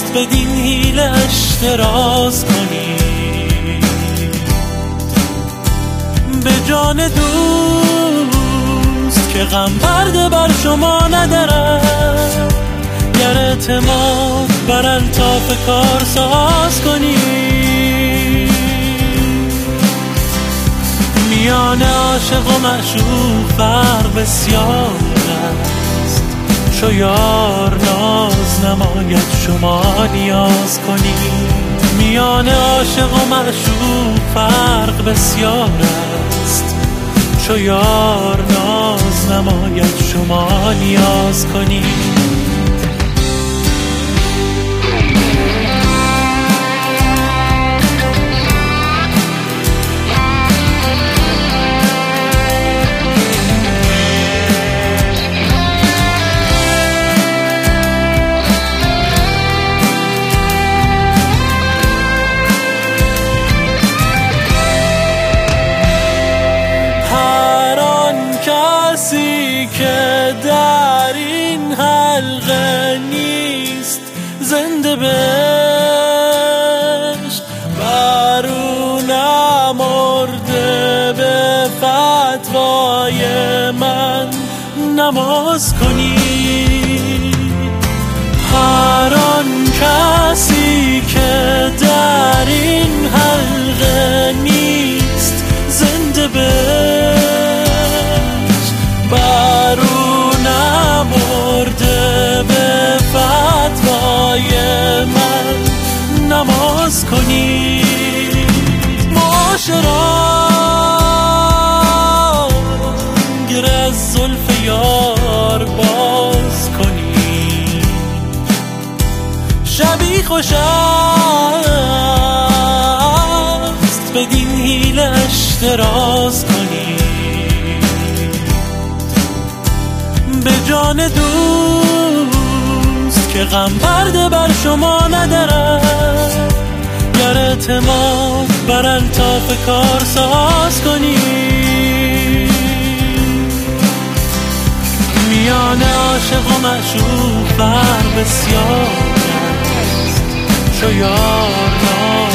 بدین حیلش دراز کنید، به جان دوست که غم پرده بر شما ندارد. گر اعتماد بر الطاف کار ساز کنید، میان عاشق و معشوق فرق بسیار است. چو یار ناز نماید شما نیاز کنید، میان عاشق و معشوق فرق بسیار است. چو یار ناز نماید شما نیاز کنید. که در این حلقه نیست زنده بهشت، بر او نمرده به فتوای من نماز کنید. هر آن کسی که در این حلقه نیست زنده بهشت، بر او نمرده به فتوای من نماز کنید. معاشران گره از زلف یار باز کنید، شبی خوش است بدین حیلش دراز کنید، به جان دوست که غم پرده بر شما ندارد. گر اعتماد بر الطاف کار ساز کنید، میان عاشق و معشوق فرق بسیار است. چو یار